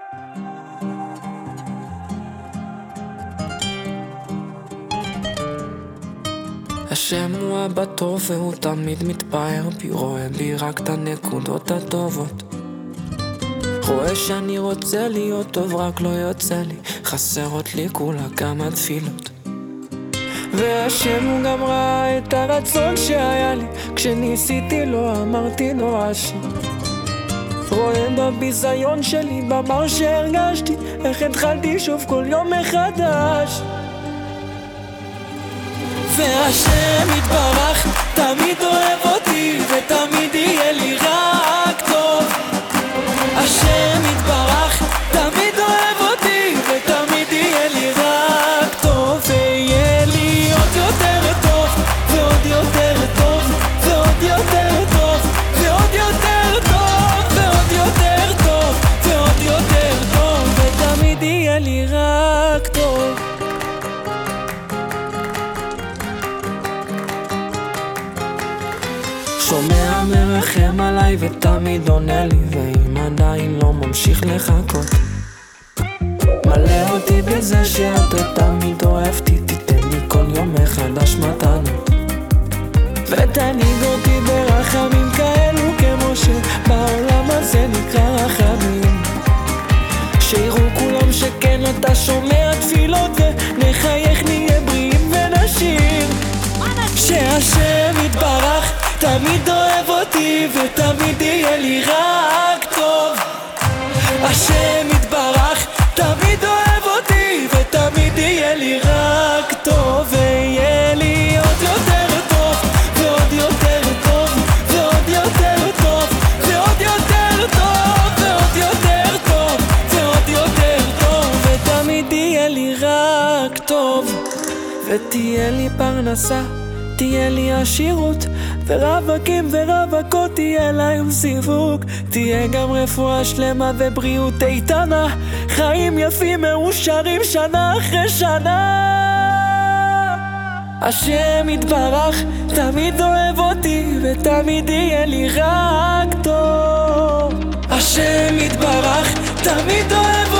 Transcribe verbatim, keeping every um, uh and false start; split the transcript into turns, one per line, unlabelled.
השם הוא אבא טוב והוא תמיד מתפאר בי, רואה בי רק את הנקודות הטובות. רואה שאני רוצה להיות טוב רק לא יוצא לי, חסרות לי כולה כמה תפילות. והשם הוא גם ראה את הרצון שהיה לי, כשניסיתי לא אמרתי נורא שם. רואה בביזיון שלי, במר שהרגשתי, איך התחלתי שוב כל יום מחדש. והשם יתברך תמיד אוהב אותי ותמיד יהיה לי רק טוב. השם יתברך תמיד אוהב אותי ותמיד יהיה לי רק טוב. ויהיה לי עוד יותר טוב ועוד יותר טוב ועוד יותר טוב ועוד יותר טוב ועוד יותר טוב ועוד יותר טוב ותמיד יהיה לי רק טוב. שומע מרחם עליי ותמיד עונה לי, ואם עדיין לא ממשיך לחכות, מלא אותי בזה שאתה תמיד אוהבתי, תיתן לי כל יום מחדש מתנות, ותנהיג אותי ברחמים כאלו כמו שבעולם הזה נקרא רחמים. שיראו כולם שכן אתה שומע תפילות, ונחייך נהיה בריאים ונשיר. שהשם יתברך תמיד אוהב אותי ותמיד יהיה לי רק טוב. השם יתברך תמיד אוהב אותי ותמיד יהיה לי רק טוב. ויהיה לי עוד יותר טוב ועוד יותר טוב ועוד יותר טוב ועוד יותר טוב ועוד יותר טוב ועוד יותר טוב ותמיד יהיה לי רק טוב. ותהיה לי פרנסה, תהיה לי עשירות, ורווקים ורווקות תהיה להם סיווג. תהיה גם רפואה שלמה ובריאות איתנה, חיים יפים מאושרים שנה אחרי שנה. השם יתברך תמיד אוהב אותי ותמיד יהיה לי רק טוב. השם יתברך תמיד אוהב אותי